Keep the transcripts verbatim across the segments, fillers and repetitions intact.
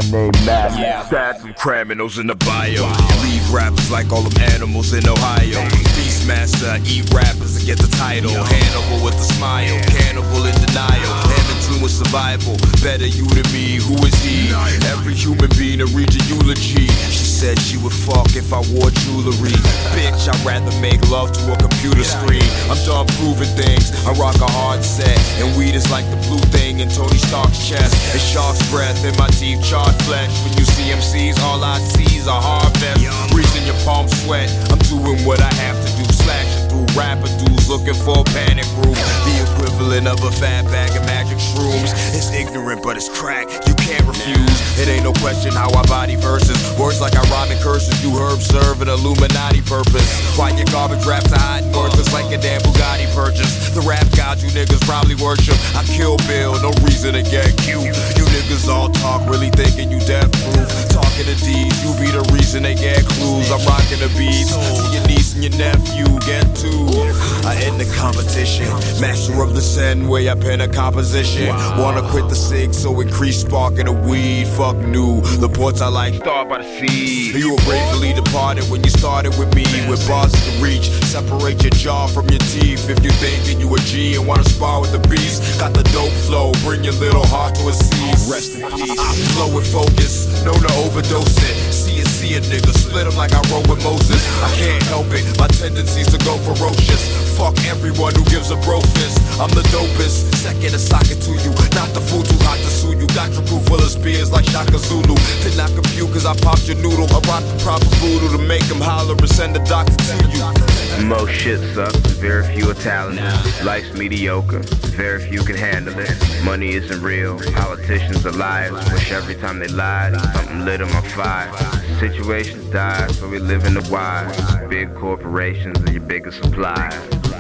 name Matt. Yeah. Stats and criminals in the bio. Leave rappers like all them animals in Ohio. Beastmaster, eat rappers and get the title. Hannibal with a smile, cannibal in denial. And in tune with survival. Better you than me, who is he? Every human being to read a eulogy. She said she would fuck if I wore jewelry. Bitch, I'd rather make love to a computer screen. I'm done proving things. I rock a hard set, and weed is like the blue thing in Tony Stark's chest. It's shark's breath in my teeth, charred flesh. When you see M Cs, all I see is a hard vest. Reason your palms sweat. I'm doing what I have to do, slashing through rapper dudes looking for a panic room. The equivalent of a fat bag of magic shrooms. It's ignorant, but it's crack. You can't refuse. It ain't no question how I body verses. Words like I rhyme and curses. You herb serve an Illuminati purpose. Why your garbage raps are hot and worthless like a damn Bugatti purchase. The rap god you niggas probably worship. I kill Bill, no reason to get cute. You niggas all talk, really thinking you death proof. Talking to D's, you be the reason they get clues. I'm rocking the beats. To your niece and your nephew, get two. I end the competition. Master of the Zen, way I pen a composition. Wanna quit the cig, so increase spark in the weed. Fuck new. The ports I like, start by the sea. You were bravely departed when you started with me. With bars to reach, separate your jaw from your teeth. If you thinking you a G and wanna spar with the beast, got the dope flow, bring your little heart to a cease. Rest in peace. I flow with focus, know to overdose it. See it, see it, nigga, split him like I wrote with Moses. I can't help it, my tendencies to go ferocious. Fuck everyone who gives a bro fist. I'm the dopest, second a socket to you. Not the fool too hot to sue you. Got your crew full of spears like Shaka Zulu. Did not compute cause I popped your noodle. I rock the proper voodoo to make him holler and send the doctor to you. Most shit sucks, very few are talented. Life's mediocre, very few can handle it. Money isn't real, politicians are liars. Wish every time they lied, something lit them on fire. Situations die, so we live in the wires. Big corporations are your biggest suppliers.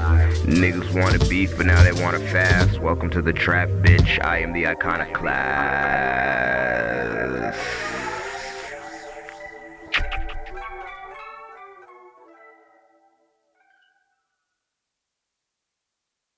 Niggas wanted beef, but now they want it fast. Welcome to the trap, bitch. I am the iconoclast.